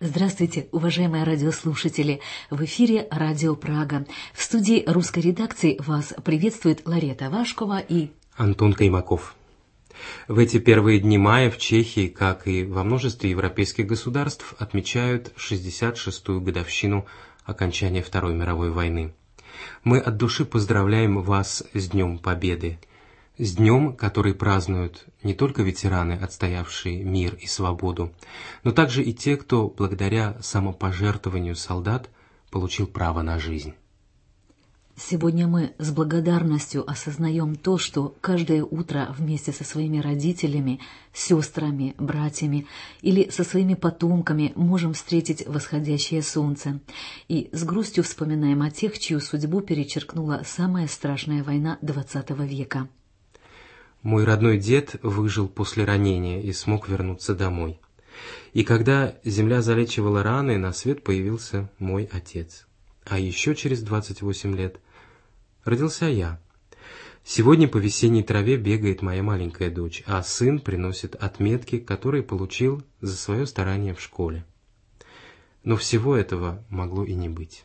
Здравствуйте, уважаемые радиослушатели! В эфире Радио Прага. В студии русской редакции вас приветствует Ларета Вашкова и Антон Каймаков. В эти первые дни мая в Чехии, как и во множестве европейских государств, отмечают 66-ю годовщину окончания Второй мировой войны. Мы от души поздравляем вас с Днем Победы. С днем, который празднуют не только ветераны, отстоявшие мир и свободу, но также и те, кто благодаря самопожертвованию солдат получил право на жизнь. Сегодня мы с благодарностью осознаем то, что каждое утро вместе со своими родителями, сестрами, братьями или со своими потомками можем встретить восходящее солнце. И с грустью вспоминаем о тех, чью судьбу перечеркнула самая страшная война XX века. Мой родной дед выжил после ранения и смог вернуться домой. И когда земля залечивала раны, на свет появился мой отец. А еще через 28 лет родился я. Сегодня по весенней траве бегает моя маленькая дочь, а сын приносит отметки, которые получил за свое старание в школе. Но всего этого могло и не быть.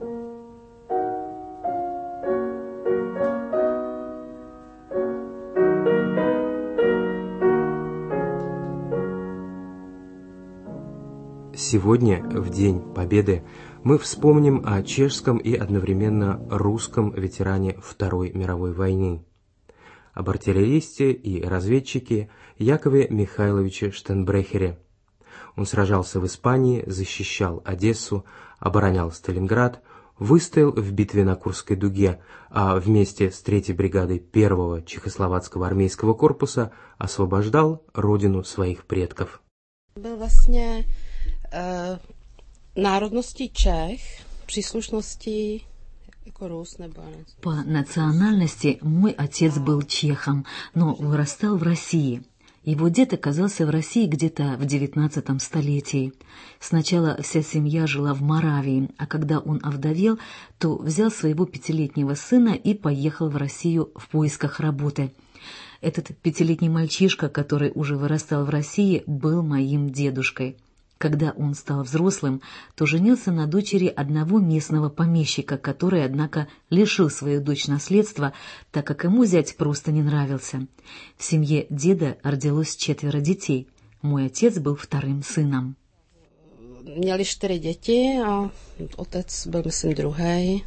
Сегодня, в День Победы, мы вспомним о чешском и одновременно русском ветеране Второй мировой войны, об артиллеристе и разведчике Якове Михайловиче Штенбрехере. Он сражался в Испании, защищал Одессу, оборонял Сталинград, выстоял в битве на Курской дуге, а вместе с 3-й бригадой 1-го Чехословацкого армейского корпуса освобождал родину своих предков. Byl vlastně národnosti Čech, příslušnosti jako Rus nebo... По национальности мой отец был чехом, но вырастал в России. Его дед оказался в России где-то в XIX столетии. Сначала вся семья жила в Моравии, а когда он овдовел, то взял своего 5-летнего сына и поехал в Россию в поисках работы. Этот 5-летний мальчишка, который уже вырастал в России, был моим дедушкой. Когда он стал взрослым, то женился на дочери одного местного помещика, который, однако, лишил свою дочь наследства, так как ему зять просто не нравился. В семье деда родилось 4 детей. Мой отец был 2-м сыном. Měli 4 děti a otec byl, myslím, 2.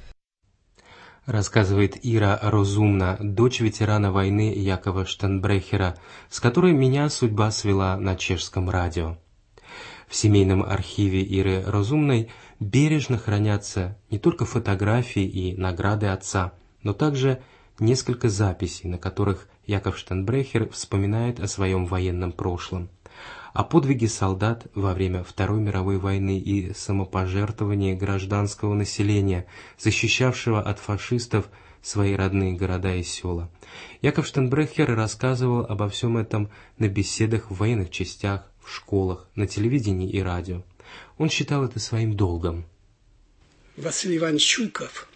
Рассказывает Ира Розумна, дочь ветерана войны Якова Штенбрехера, с которой меня судьба свела на чешском радио. В семейном архиве Иры Розумной бережно хранятся не только фотографии и награды отца, но также несколько записей, на которых Яков Штенбрехер вспоминает о своем военном прошлом, о подвиге солдат во время Второй мировой войны и самопожертвовании гражданского населения, защищавшего от фашистов свои родные города и села. Яков Штенбрехер рассказывал обо всем этом на беседах в военных частях, в школах, на телевидении и радио. Он считал это своим долгом. Василий Иванович Чуйков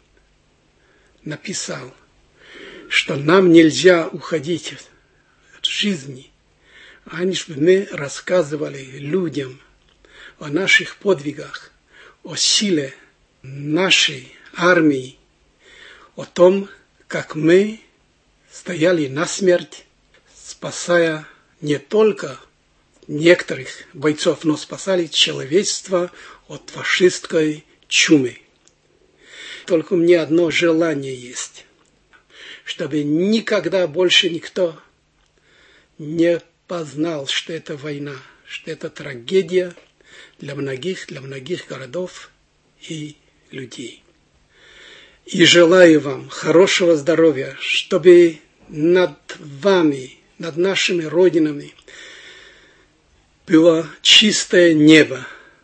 написал, что нам нельзя уходить от жизни, раньше мы рассказывали людям о наших подвигах, о силе нашей армии, о том, как мы стояли насмерть, спасая не только некоторых бойцов, но спасали человечество от фашистской чумы. Только у меня одно желание есть, чтобы никогда больше никто не познал, что это война, что это трагедия для многих городов и людей. И желаю вам хорошего здоровья, чтобы над вами, над нашими родинами было чистое небо.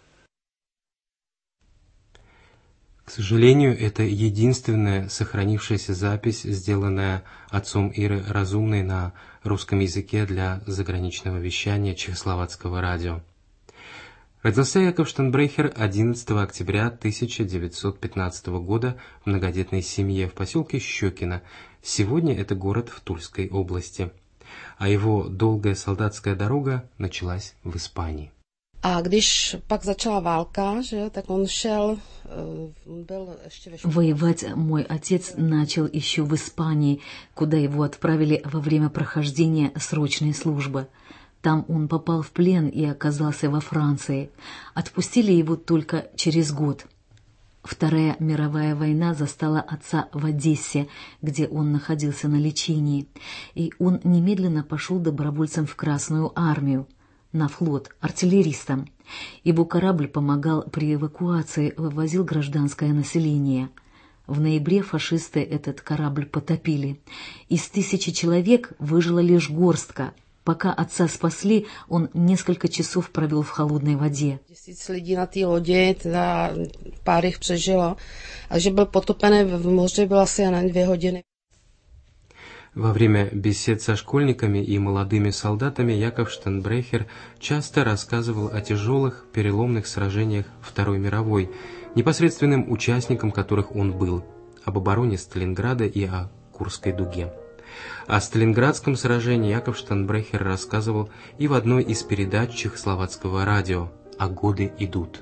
К сожалению, это единственная сохранившаяся запись, сделанная отцом Иры Розумной на русском языке для заграничного вещания Чехословацкого радио. Родился Яков Штенбрехер 11 октября 1915 года в многодетной семье в поселке Щекино. Сегодня это город в Тульской области. А его долгая солдатская дорога началась в Испании. A když pak začala válka, že, tak он šel, byl ještě ve škole. Воевать мой отец начал еще в Испании, куда его отправили во время прохождения срочной службы. Там он попал в плен и оказался во Франции. Отпустили его только через год. Вторая мировая война застала отца в Одессе, где он находился на лечении, и он немедленно пошел добровольцем в Красную армию, на флот, артиллеристом. Его корабль помогал при эвакуации, вывозил гражданское население. В ноябре фашисты этот корабль потопили. Из 1000 человек выжила лишь горстка. Пока отца спасли, он несколько часов провел в холодной воде. 1000 lidí na té lodi, teda pár jich přežilo. A že byl potopený v moři, byl asi na 2 hodiny. Во время бесед со школьниками и молодыми солдатами Яков Штенбрехер часто рассказывал о тяжелых, переломных сражениях Второй мировой, непосредственным участником которых он был, об обороне Сталинграда и о Курской дуге. О Сталинградском сражении Яков Штенбрехер рассказывал и в одной из передач чехословацкого радио «А годы идут».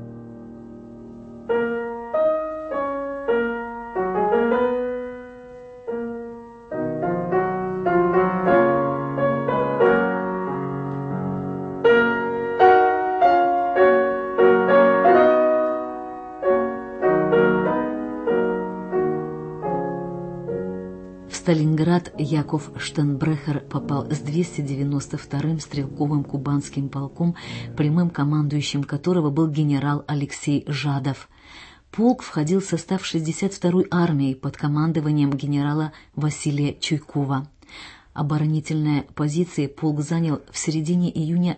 В Сталинград Яков Штенбрехер попал с 292-м стрелковым кубанским полком, прямым командующим которого был генерал Алексей Жадов. Полк входил в состав 62-й армии под командованием генерала Василия Чуйкова. Оборонительные позиции полк занял в середине июня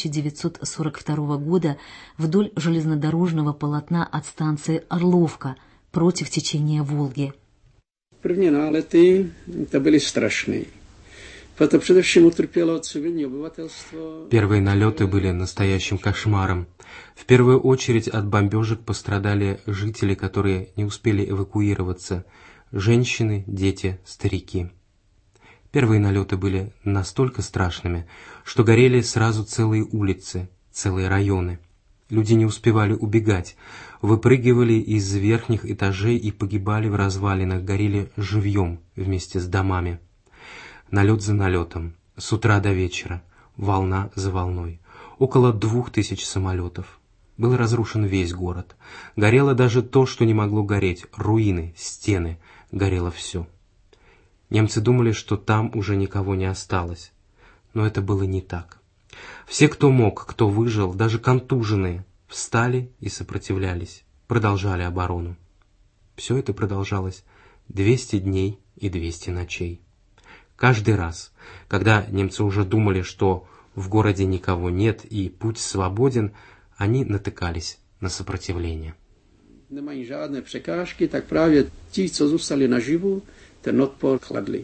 1942 года вдоль железнодорожного полотна от станции Орловка против течения Волги. První nálety, to byly strašné. Proto především utrpělo civilní obyvatelstvo. Первые налеты были настоящим кошмаром. В первую очередь от бомбежек пострадали жители, которые не успели эвакуироваться. Женщины, дети, старики. Первые налеты были настолько страшными, что горели сразу целые улицы, целые районы. Люди не успевали убегать, выпрыгивали из верхних этажей и погибали в развалинах, горели живьем вместе с домами. Налет за налетом, с утра до вечера, волна за волной. Около 2000 самолетов. Был разрушен весь город. Горело даже то, что не могло гореть. Руины, стены. Горело все. Немцы думали, что там уже никого не осталось. Но это было не так. Все, кто мог, кто выжил, даже контуженные, встали и сопротивлялись, продолжали оборону. Все это продолжалось 200 дней и 200 ночей. Каждый раз, когда немцы уже думали, что в городе никого нет и путь свободен, они натыкались на сопротивление. Nemají žádné překážky, tak právě ti, co zůstali naživu, ten odpor kladli.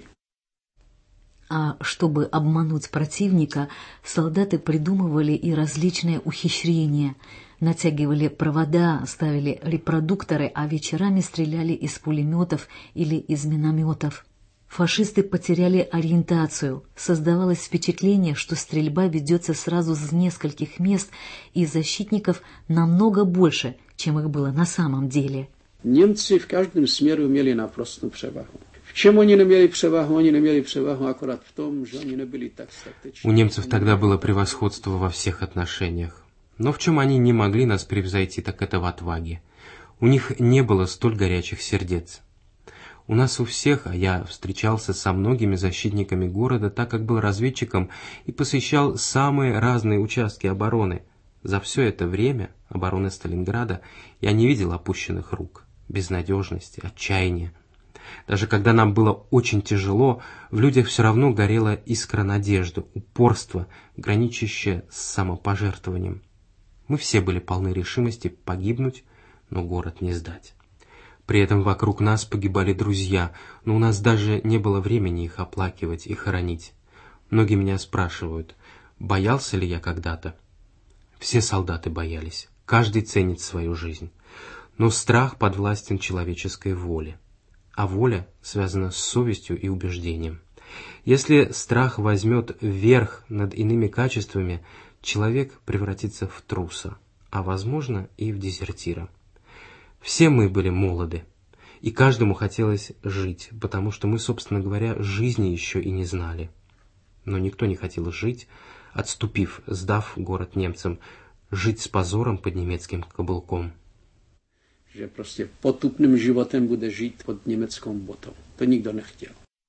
А чтобы обмануть противника, солдаты придумывали и различные ухищрения. Натягивали провода, ставили репродукторы, а вечерами стреляли из пулеметов или из минометов. Фашисты потеряли ориентацию. Создавалось впечатление, что стрельба ведется сразу с нескольких мест, и защитников намного больше, чем их было на самом деле. Němci v každém směru měli naprostou převahu. В чем они имели převahu? Они имели převahu akorát в том, že они nebyli tak statečni. У немцев тогда было превосходство во всех отношениях. Но в чем они не могли нас превзойти, так это в отваге. У них не было столь горячих сердец. У нас у всех, а я встречался со многими защитниками города, так как был разведчиком и посещал самые разные участки обороны. За все это время обороны Сталинграда я не видел опущенных рук, безнадежности, отчаяния. Даже когда нам было очень тяжело, в людях все равно горела искра надежды, упорство, граничащее с самопожертвованием. Мы все были полны решимости погибнуть, но город не сдать. При этом вокруг нас погибали друзья, но у нас даже не было времени их оплакивать и хоронить. Многие меня спрашивают, боялся ли я когда-то? Все солдаты боялись, каждый ценит свою жизнь. Но страх подвластен человеческой воле. А воля связана с совестью и убеждением. Если страх возьмет верх над иными качествами, человек превратится в труса, а, возможно, и в дезертира. Все мы были молоды, и каждому хотелось жить, потому что мы, собственно говоря, жизни еще и не знали. Но никто не хотел жить, отступив, сдав город немцам, жить с позором под немецким каблуком. Že prostě potupným životem bude žít pod německou botou. To nikdo nechtěl.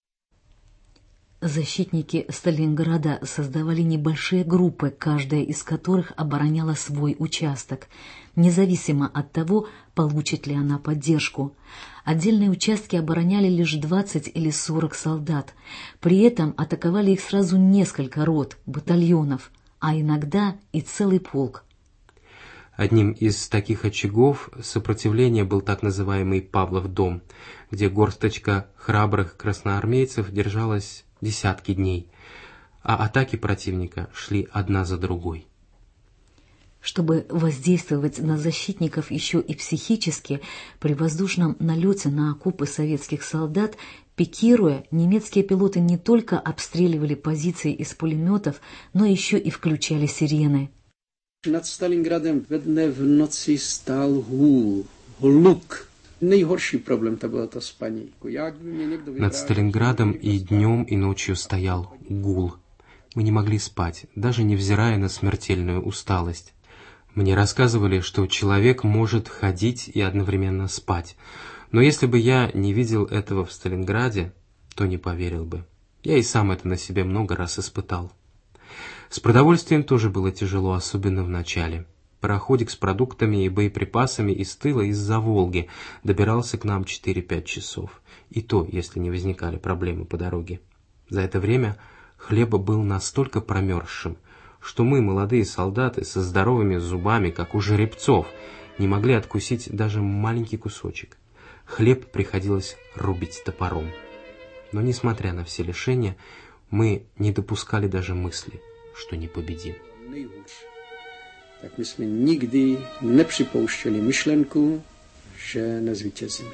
Защитники Сталинграда создавали небольшие группы, каждая из которых обороняла свой участок, независимо от того, получит ли она поддержку. Отдельные участки обороняли лишь 20 или 40 солдат. При этом атаковали их сразу несколько рот, батальонов, а иногда и целый полк. Одним из таких очагов сопротивления был так называемый Павлов дом, где горсточка храбрых красноармейцев держалась десятки дней, а атаки противника шли одна за другой. Чтобы воздействовать на защитников еще и психически, при воздушном налете на окопы советских солдат, пикируя, немецкие пилоты не только обстреливали позиции из пулеметов, но еще и включали сирены. Nad Stalingradem ve dne v noci stál hůl, hluk. Nejhorší problém to bylo to spaní. Над Сталинградом и днем, и ночью стоял гул. Мы не могли спать, даже невзирая на смертельную усталость. Мне рассказывали, что человек может ходить и одновременно спать. Но если бы я не видел этого в Сталинграде, то не поверил бы. Я и сам это на себе много раз испытал. С продовольствием тоже было тяжело, особенно в начале. Пароходик с продуктами и боеприпасами из тыла из-за Волги добирался к нам 4-5 часов. И то, если не возникали проблемы по дороге. За это время хлеба был настолько промерзшим, что мы, молодые солдаты, со здоровыми зубами, как у жеребцов, не могли откусить даже маленький кусочек. Хлеб приходилось рубить топором. Но, несмотря на все лишения, мы не допускали даже мысли, что не победим. Tak my jsme nikdy nepřipouštěli myšlenku, že nezvítězíme.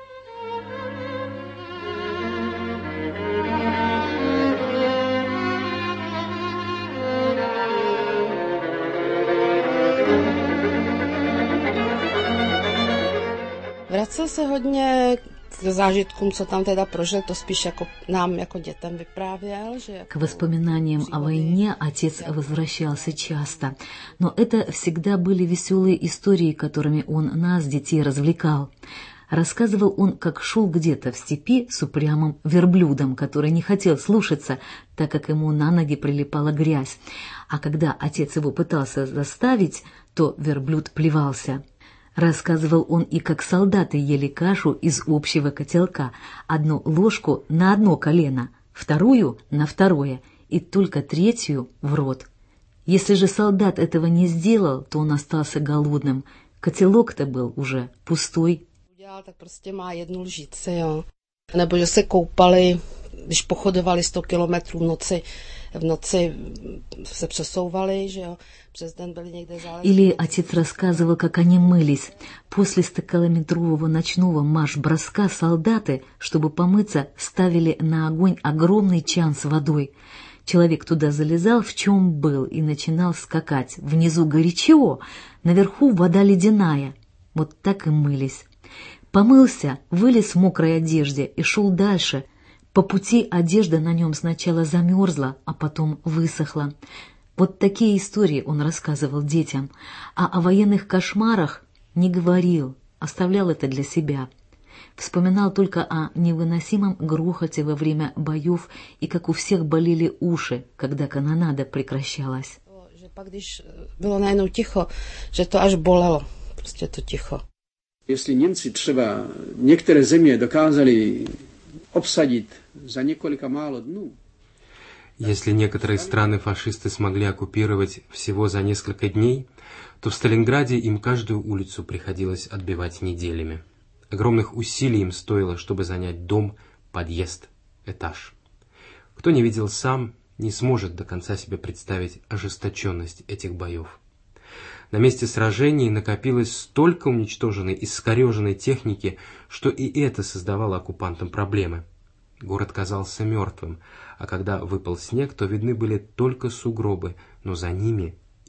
Vracel se hodně k zážitkům, co tam teda prožil, to spíš jako nám, jako dětem vyprávěl. Že К воспоминаниям о войне отец возвращался часто, но это всегда были веселые истории, которыми он нас, детей, развлекал. Рассказывал он, как шел где-то в степи с упрямым верблюдом, который не хотел слушаться, так как ему на ноги прилипала грязь, а когда отец его пытался заставить, то верблюд плевался. Рассказывал он и как солдаты ели кашу из общего котелка, одну ложку на одно колено, вторую на второе и только третью в рот. Если же солдат этого не сделал, то он остался голодным. Котелок-то был уже пустой. udělal, tak prostě má jednu lžíci, jo. Nebo že se koupali, když pochodovali 100 kilometrů v noci se přesouvali, že jo, přes den byli někde záleží. Или отец рассказывал, как они мылись. После 100-километрового ночного марш-броска солдаты, чтобы помыться, ставили на огонь огромный чан с водой. Человек туда залезал, в чем был, и начинал скакать. Внизу горячо, наверху вода ледяная. Вот так и мылись. Помылся, вылез в мокрой одежде и шел дальше. По пути одежда на нем сначала замерзла, а потом высохла. Вот такие истории он рассказывал детям, а о военных кошмарах не говорил, оставлял это для себя. Вспоминал только о невыносимом грохоте во время боев и как у всех болели уши, когда канонада прекращалась. Že pak, když bylo najednou ticho, že to až bolelo, prostě to ticho. Jestli Němci třeba některé země dokázali obsadit za několika málo dnů. Если некоторые страны фашисты смогли оккупировать всего за несколько дней, то в Сталинграде им каждую улицу приходилось отбивать неделями. Огромных усилий им стоило, чтобы занять дом, подъезд, этаж. Кто не видел сам, не сможет до конца себе представить ожесточенность этих боев. На месте сражений накопилось столько уничтоженной и искореженной техники, что и это создавало оккупантам проблемы. Город казался мертвым, а когда выпал снег, то видны были только сугробы, но за ними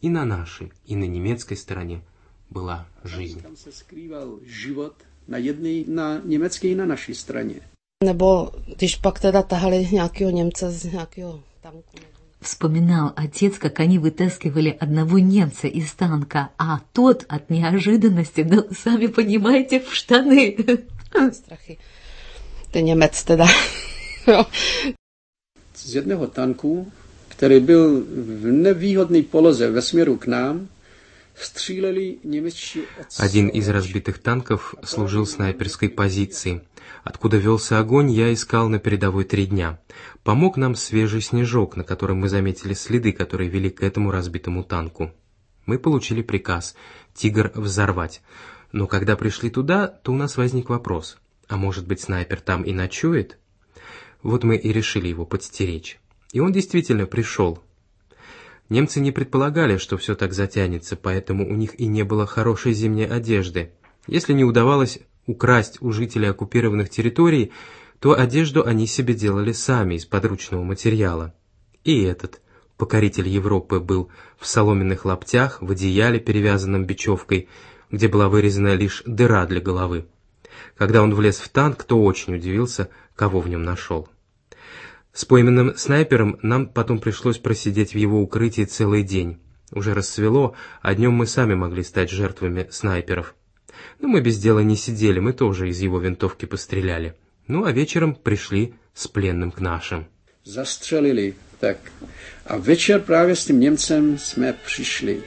И на нашей, и на немецкой стороне была жизнь. Tam se skrýval život na německé i na naší straně. Nebo když pak teda tahali nějakého Němce z nějakého tanku. Вспоминал отец, как они вытаскивали одного немца из танка, а тот от неожиданности, ну, сами понимаете, в штаны. Strachy. Ten Němec teda. Jo. Z jedného tanku, který byl v nevýhodné poloze ve směru k nám, stříleli němečtí odstřelci. Один из разбитых танков служил снайперской позицией. Откуда велся огонь, я искал на передовой 3 дня. Помог нам свежий снежок, на котором мы заметили следы, которые вели к этому разбитому танку. Мы получили приказ «Тигр» взорвать. Но когда пришли туда, то у нас возник вопрос. А может быть, снайпер там и ночует? Вот мы и решили его подстеречь. И он действительно пришел. Немцы не предполагали, что все так затянется, поэтому у них и не было хорошей зимней одежды. Если не удавалось украсть у жителей оккупированных территорий, то одежду они себе делали сами из подручного материала. И этот покоритель Европы был в соломенных лаптях, в одеяле, перевязанном бечевкой, где была вырезана лишь дыра для головы. Когда он влез в танк, то очень удивился, кого в нем нашел. С пойманным снайпером нам потом пришлось просидеть в его укрытии целый день. Уже рассвело, а днем мы сами могли стать жертвами снайперов. Но мы без дела не сидели, мы тоже из его винтовки постреляли. Ну а вечером пришли с пленным к нашим. Zastřelili, tak. A večer právě s tím Němcem jsme přišli.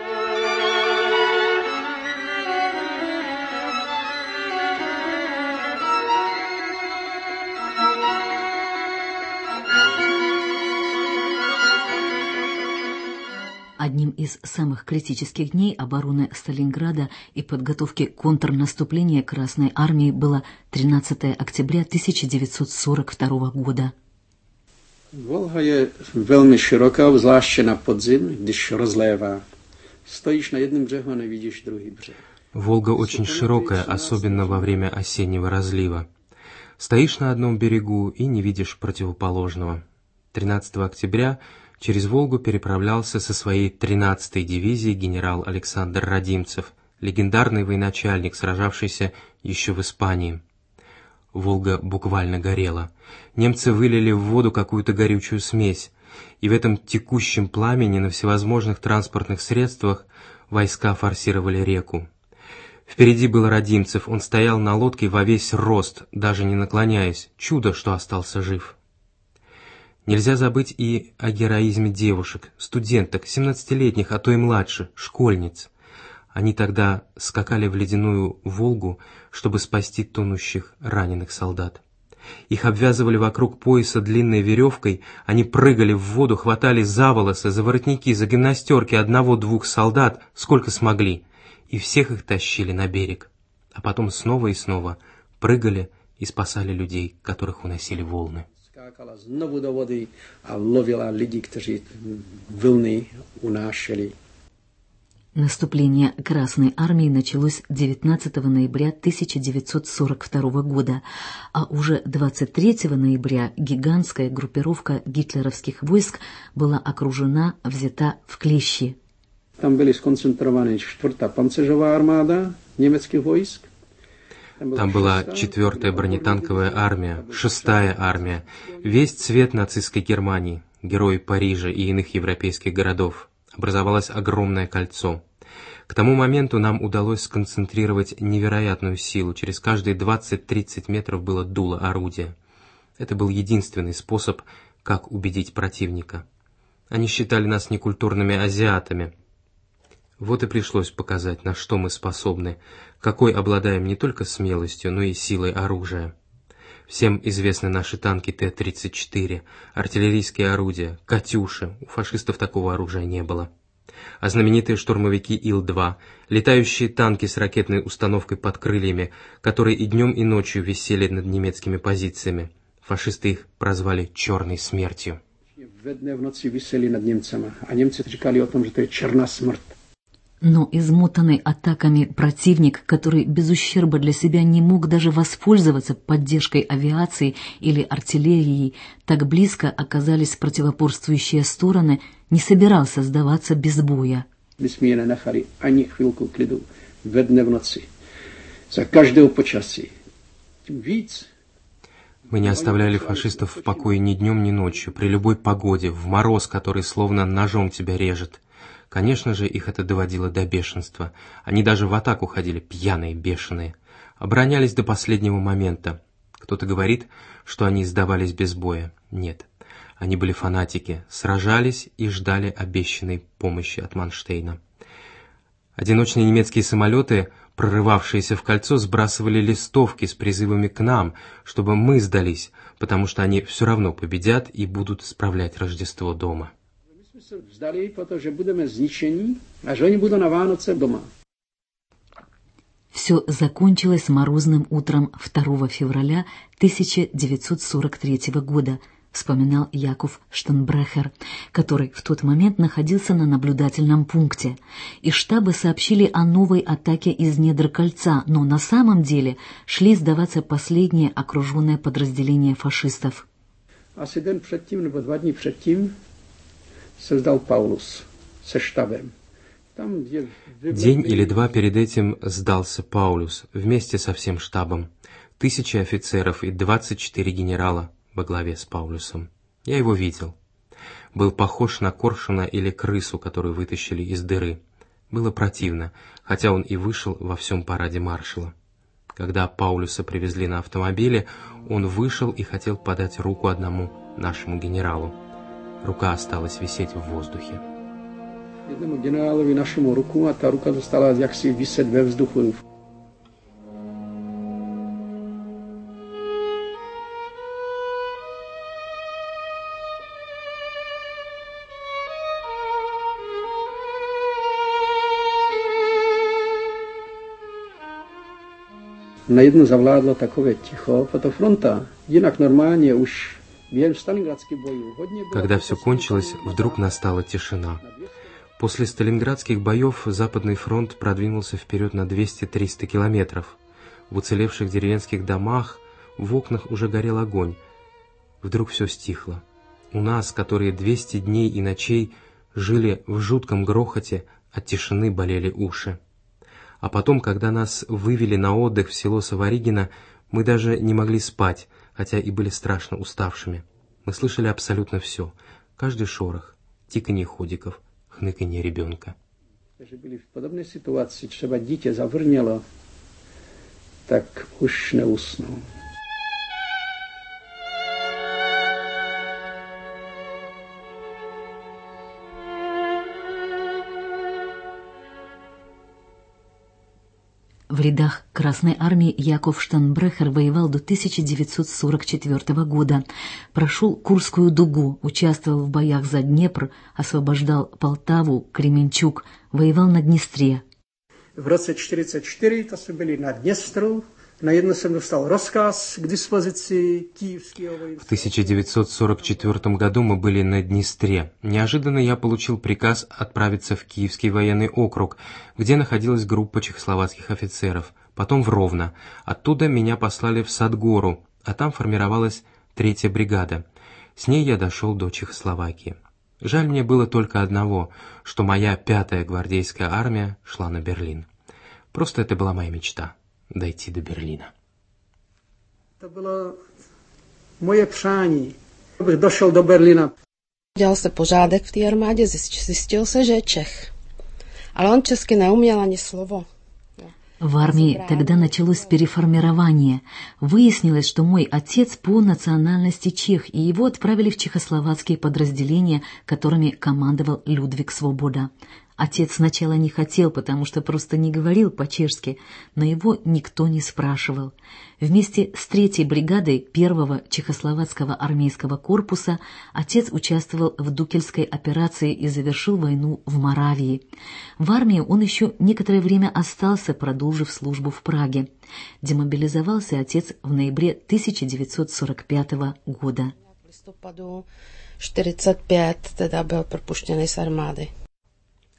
Одним из самых критических дней обороны Сталинграда и подготовки контрнаступления Красной Армии было 13 октября 1942 года. Volha je velmi široká, zvláště na podzim, když rozlévá. Stojíš na jednom břehu a nevidíš druhý břeh. Волга очень широкая, особенно во время осеннего разлива. Стоишь на одном берегу и не видишь противоположного. 13 октября через Волгу переправлялся со своей 13-й дивизией генерал Александр Радимцев, легендарный военачальник, сражавшийся еще в Испании. Волга буквально горела. Немцы вылили в воду какую-то горючую смесь, и в этом текущем пламени на всевозможных транспортных средствах войска форсировали реку. Впереди был Радимцев, он стоял на лодке во весь рост, даже не наклоняясь. Чудо, что остался жив. Нельзя забыть и о героизме девушек, студенток, 17-летних, а то и младше, школьниц. Они тогда скакали в ледяную Волгу, чтобы спасти тонущих раненых солдат. Их обвязывали вокруг пояса длинной веревкой, они прыгали в воду, хватали за волосы, за воротники, за гимнастерки 1-2 солдат, сколько смогли, и всех их тащили на берег. А потом снова и снова прыгали и спасали людей, которых уносили волны. Skákala znovu do vody a lovila lidi, kteří vlny unášeli. Наступление Красной Армии началось 19 ноября 1942 года, а уже 23 ноября гигантская группировка гитлеровских войск была окружена, взята в клещи. Tam byly skoncentrované 4. pancéřová armáda německých vojsk. Там была 4-я бронетанковая армия, 6-я армия, весь цвет нацистской Германии, герои Парижа и иных европейских городов. Образовалось огромное кольцо. К тому моменту нам удалось сконцентрировать невероятную силу. Через каждые 20-30 метров было дуло орудия. Это был единственный способ, как убедить противника. Они считали нас некультурными азиатами. Вот и пришлось показать, на что мы способны, какой обладаем не только смелостью, но и силой оружия. Всем известны наши танки Т-34, артиллерийские орудия, «Катюши», у фашистов такого оружия не было. А знаменитые штурмовики Ил-2, летающие танки с ракетной установкой под крыльями, которые и днем, и ночью висели над немецкими позициями. Фашисты их прозвали «черной смертью». Ve dne v noci viseli nad Němcema a Němci říkali o tom, že to je černá smrt. Но измотанный атаками противник, который без ущерба для себя не мог даже воспользоваться поддержкой авиации или артиллерией, так близко оказались противоборствующие стороны, не собирался сдаваться без боя. My jsme je nenechali ani chvilku klidu ve dne v noci. За každého počasí. Tím víc. Мы не оставляли фашистов в покое ни днем, ни ночью, при любой погоде, в мороз, который словно ножом тебя режет. Конечно же, их это доводило до бешенства. Они даже в атаку ходили, пьяные, бешеные. Оборонялись до последнего момента. Кто-то говорит, что они сдавались без боя. Нет. Они были фанатики, сражались и ждали обещанной помощи от Манштейна. Одиночные немецкие самолеты, прорывавшиеся в кольцо, сбрасывали листовки с призывами к нам, чтобы мы сдались, потому что они все равно победят и будут справлять Рождество дома. My jsme se vzdali, protože budeme zničení a že oni budou na Vánoce doma. Все закончилось морозным утром 2 февраля 1943 года, вспоминал Яков Штенбрехер, который в тот момент находился на наблюдательном пункте. Из штаба сообщили о новой атаке из недр кольца, но на самом деле шли сдаваться последние окруженные подразделения фашистов. Asi den předtím nebo 2 dny předtím se vzdal Paulus se štabem. День или два перед этим сдался Паулюс вместе со всем штабом. 1000 офицеров и 24 генерала во главе с Паулюсом. Я его видел. Был похож на коршуна или крысу, которую вытащили из дыры. Было противно, хотя он и вышел во всем параде маршала. Когда Паулюса привезли на автомобиле, он вышел и хотел подать руку одному нашему генералу. Рука осталась висеть в воздухе. Jednomu generálovi našemu ruku a ta ruka zostala jaksi viset ve vzduchu. Najednou zavládlo takové ticho, tato fronta, jinak normálně už během Сталинградских боев hodně bylo. Когда все кончилось, вдруг настала тишина. После Сталинградских боев Западный фронт продвинулся вперед на 200-300 километров. В уцелевших деревенских домах, в окнах уже горел огонь. Вдруг все стихло. У нас, которые 200 дней и ночей жили в жутком грохоте, от тишины болели уши. А потом, когда нас вывели на отдых в село Саваригино, мы даже не могли спать, хотя и были страшно уставшими. Мы слышали абсолютно все, каждый шорох, тиканье ходиков, хныканье ребенка. Takže byli v podobné situaci, třeba dítě zavrnělo, tak už neusnou. В рядах Красной армии Яков Штенбрехер воевал до 1944 года. Прошел Курскую дугу, участвовал в боях за Днепр, освобождал Полтаву, Кременчуг, воевал на Днестре. V roce 1944 to jsme byli na Dněstru. Najednou jsem dostal rozkaz k dispozici киевского войска. В 1944 году мы были на Днестре. Неожиданно я получил приказ отправиться в Киевский военный округ, где находилась группа чехословацких офицеров, потом в Ровно. Оттуда меня послали в Садгору, а там формировалась 3-я бригада. С ней я дошел до Чехословакии. Жаль мне было только одного, что моя 5-я гвардейская армия шла на Берлин. Просто это была моя мечта. Дойти до Берлина. To bylo moje přání, abych došel do Berlína. Dělal se pořádek v té armádě, zjistil se, že je Čech. Ale on česky neuměl ani slovo. В армии тогда началось переформирование. Выяснилось, что мой отец по национальности чех, и его отправили в чехословацкие подразделения, которыми командовал Людвиг Свобода. Отец сначала не хотел, потому что просто не говорил по-чешски, но его никто не спрашивал. Вместе с 3-й бригадой 1-го Чехословацкого армейского корпуса отец участвовал в Дукельской операции и завершил войну в Моравии. В армии он еще некоторое время остался, продолжив службу в Праге. Демобилизовался отец в ноябре 1945 года. V listopadu 1945 teda byl propuštěný z armády.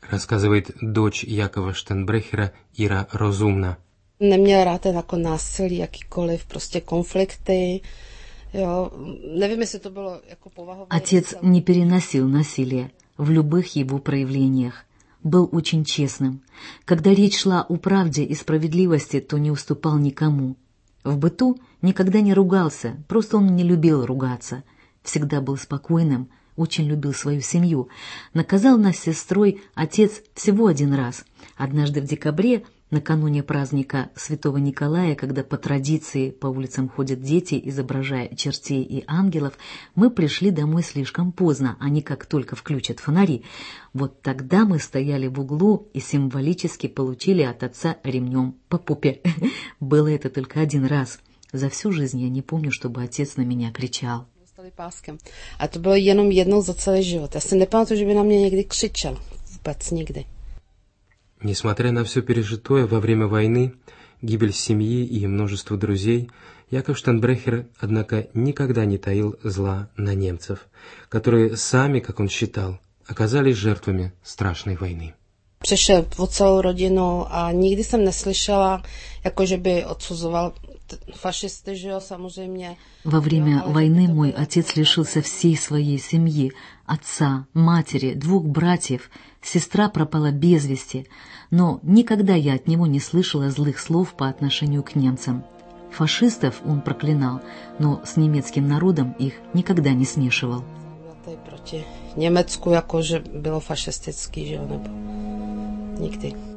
рассказывает дочь Якова Штенбрехера Ира Розумна. Neměl rád ten jako násilí, jakýkoliv, prostě konflikty. Jo, nevím, jestli to bylo jako povahové. Отец не переносил насилие в любых его проявлениях. Был очень честным. Когда речь шла о правде и справедливости, то не уступал никому. В быту никогда не ругался, просто он не любил ругаться. Всегда был спокойным, очень любил свою семью. Наказал нас с сестрой отец всего один раз. Однажды в декабре, накануне праздника Святого Николая, когда по традиции по улицам ходят дети, изображая чертей и ангелов, мы пришли домой слишком поздно, они как только включат фонари. Вот тогда мы стояли в углу и символически получили от отца ремнем по попе. Было это только один раз. За всю жизнь я не помню, чтобы отец на меня кричал. Páskem. A to bylo jenom jednou za celý život. Já si nepamatuju, že by na mě někdy křičel. Vůbec nikdy. Несмотря на все пережитое во время войны, гибель семьи и множество друзей, Яков Штенбрехер, однако, никогда не таил зла на немцев, которые сами, как он считал, оказались жертвами страшной войны. Přišel po celou rodinu a nikdy jsem neslyšela, jako že by odsuzoval фашисты, же, samozřejmě. Во время войны мой отец лишился всей своей семьи, отца, матери, 2 братьев, сестра пропала без вести, но никогда я от него не слышала злых слов по отношению к немцам. Фашистов он проклинал, но с немецким народом их никогда не смешивал. Proti Německu, jako že bylo fašistický, že jo, nebo nikdy.